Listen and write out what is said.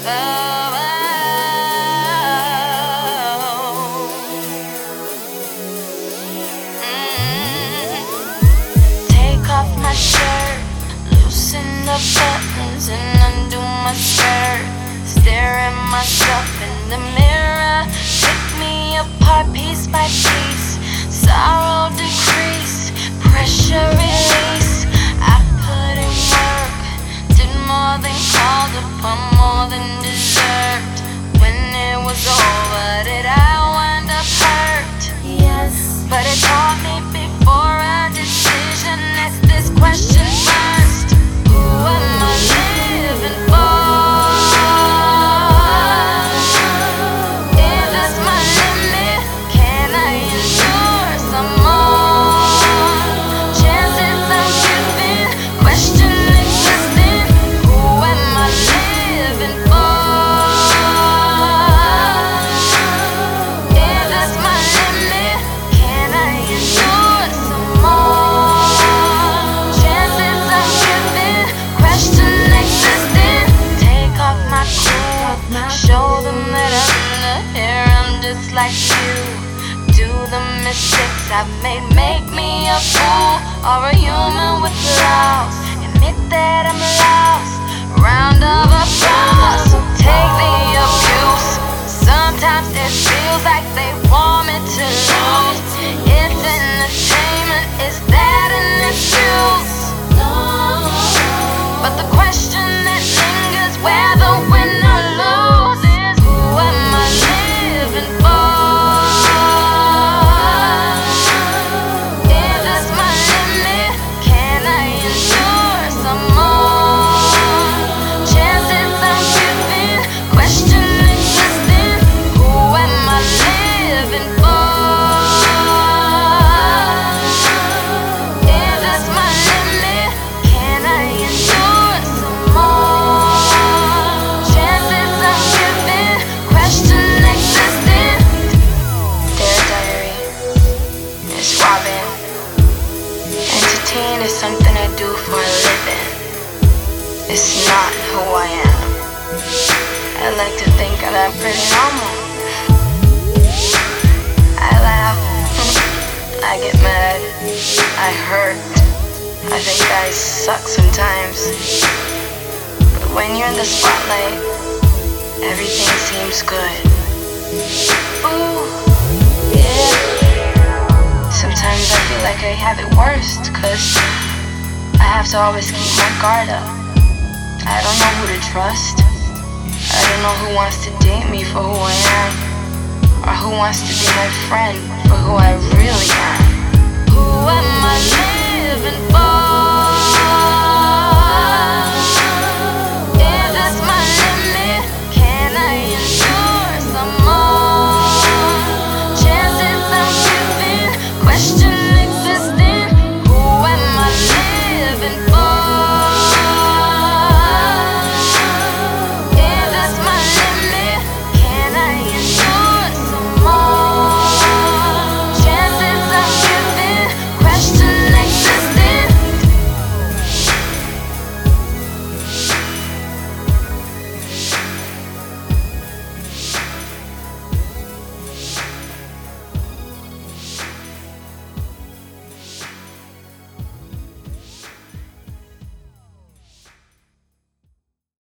Oh, Take off my shirt, loosen the buttons and undo my skirt. Stare at myself in the mirror, pick me apart piece by piece. Sorrow decrease, pressure release. I put in work, did more than called upon, more than deserved. When it was over, did I wind up hurt? Yes, but it taught me before a decision. Ask this question first: who am I living for? Is this my limit? Can I endure some more? Chances I'm giving, question existing. Who am I living for? Is this my limit? Can I endure some more? Chances I'm giving, question existing. Take off my clothes, show them that I'm not here. I'm just like you. Do the mistakes I've made make me a fool or a human with flaws? Admit that I'm lost. Round of applause. Take the abuse. Sometimes it feels like they want me to lose. It's entertainment. Is that an excuse? But the question that lingers, whether win or lose, is who am I living for? Is this my limit? Can I endure some more? Chances I'm giving, question existing. Who am I living for? Is this my limit? Can I endure some more? Chances I'm giving, question existing. Dear Diary, it's Robin. Entertain is something I do for a living. It's not who I am. I like to think that I'm pretty normal. I laugh, I get mad, I hurt. I think guys suck sometimes. But when you're in the spotlight, everything seems good. Ooh, yeah. Sometimes I feel like I have it worst, 'cause I have to always keep my guard up. I don't know who to trust. I don't know who wants to date me for who I am, or who wants to be my friend for who I really am.